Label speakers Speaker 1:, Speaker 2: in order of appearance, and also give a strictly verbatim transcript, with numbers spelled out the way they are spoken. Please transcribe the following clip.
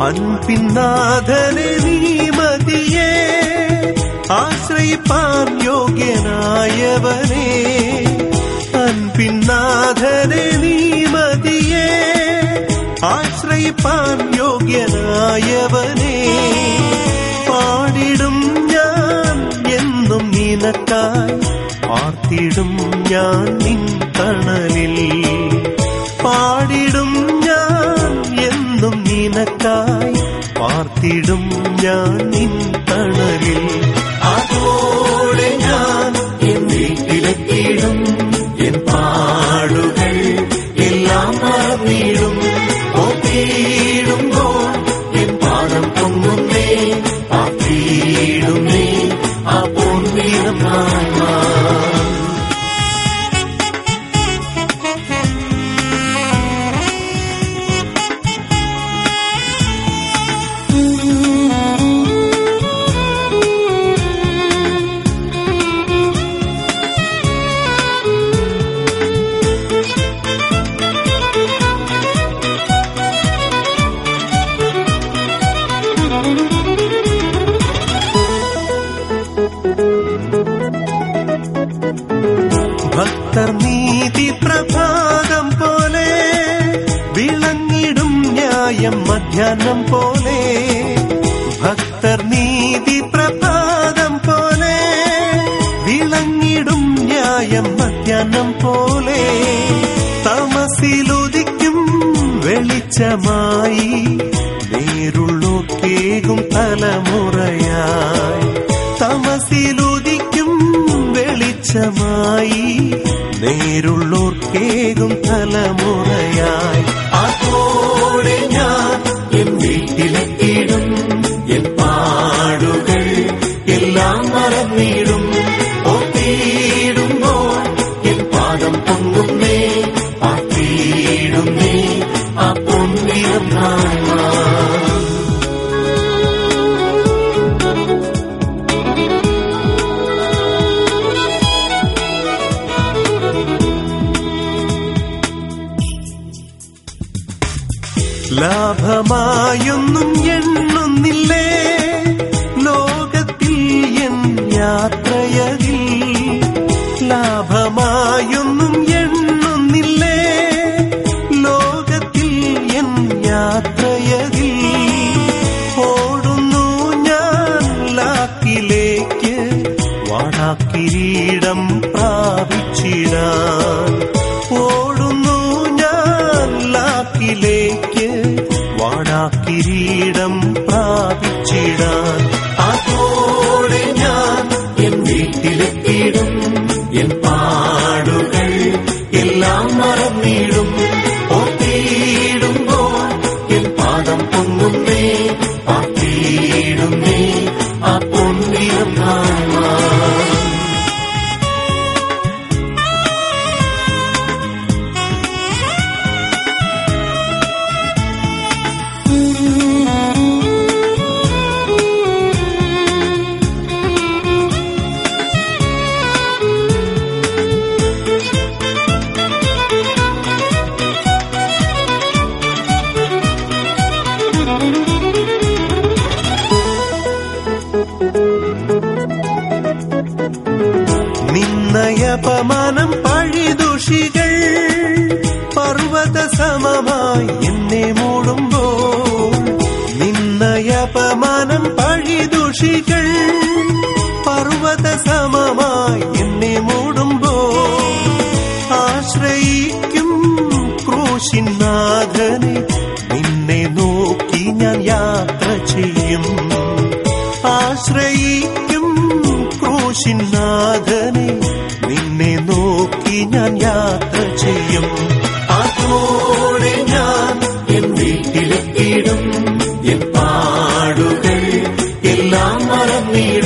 Speaker 1: അൻപിന്നാഥനെ നീ മതിയേ, ആശ്രയിപ്പാൻ യോഗ്യനായവനേ. അൻപിന്നാഥനെ നീ മതിയേ, ആശ്രയിപ്പാൻ യോഗ്യനായവനേ. പാടിടും ഞാൻ എന്നും നിനക്കായി, പാർത്തിടും ഞാൻ നിൻ തണലിൽ. പാടിടും ഞാൻ എന്നും നിനക്കായി, പാർത്തിടും ഞാൻ നിൻ തണലിൽ. അതോടെ ഞാൻ എൻ വീട്ടിലെത്തിയിടും, എൻ പാടുകൾ എല്ലാം മറന്നിടും. ഓർത്തിടുമ്പോൾ എൻ പാദം പൊങ്ങുന്നേ, പാർത്തിടുന്നേ ആ പൊൻവീരം നാൾമാ. ഭക്തർ നീതി പ്രഭാതം പോലെ വിളങ്ങിടും ന്യായം മധ്യാഹ്നം പോലെ. ഭക്തർ നീതി പ്രഭാതം പോലെ വിളങ്ങിടും ന്യായം മധ്യാഹ്നം പോലെ. തമസിലുദിക്കും വെളിച്ചമായി നേരുള്ളോർക്കേകും തലമുറയായി. തമസിലുദിക്കും വെളിച്ചമായി നേരുള്ളോർക്കേകും തലമുറയായി. അതോടെ ഞാൻ എൻ വീട്ടിലെത്തിയിടും, എൻ പാടുകൾ എല്ലാം മറന്നിടും. ഓർത്തിടുമ്പോൾ എൻ പാദം പൊങ്ങുന്നേ, പാർത്തിടുന്നേ ആ പൊൻവീരം നാൾമാ. ലാഭമായൊന്നും എണ്ണുന്നില്ലേ ലോകത്തിൽ എൻ യാത്രയതിൽ. ലാഭമായൊന്നും എണ്ണുന്നില്ലേ ലോകത്തിൽ എൻ യാത്രയതിൽ. ഓടുന്നു ഞാൻ ലാക്കിലേക്ക്, വാടാക്കിരീടം പ്രാപിച്ചിടാൻ. ഓടുന്നു ഞാൻ ലാക്കിലേക്ക്, വാടാക്കിരീടം പ്രാപിച്ചിടാൻ. അതോടെ ഞാൻ എൻ വീട്ടിലെത്തിയിടും, എൻ പാടുകൾ എല്ലാം മറന്നിടും. ഓർത്തിടുമ്പോൾ എൻ പാദം പൊങ്ങുന്നേ, പാർത്തിടുന്നേ ആ പൊൻവീരം നാൾമാ. നിന്നയപമാനം പഴിദുഷികൾ പർവ്വത സമമായി എന്നെ മൂടുമ്പോൾ. നിന്നയപമാനം പഴിദുഷികൾ പർവ്വത സമമായി എന്നെ മൂടുമ്പോൾ. ആശ്രയിക്കും ക്രൂശിനാഥനെ, നിന്നെ നോക്കി ഞാൻ യാത്ര ചെയ്യും. ആശ്രയിക്കും ക്രൂശിനാഥനെ, നിന്നെ നോക്കി ഞാൻ യാത്ര ചെയ്യും. അതോടെ ഞാൻ എൻ വീട്ടിലെത്തിയിടും, എൻ പാടുകൾ എല്ലാം മറന്നിടും.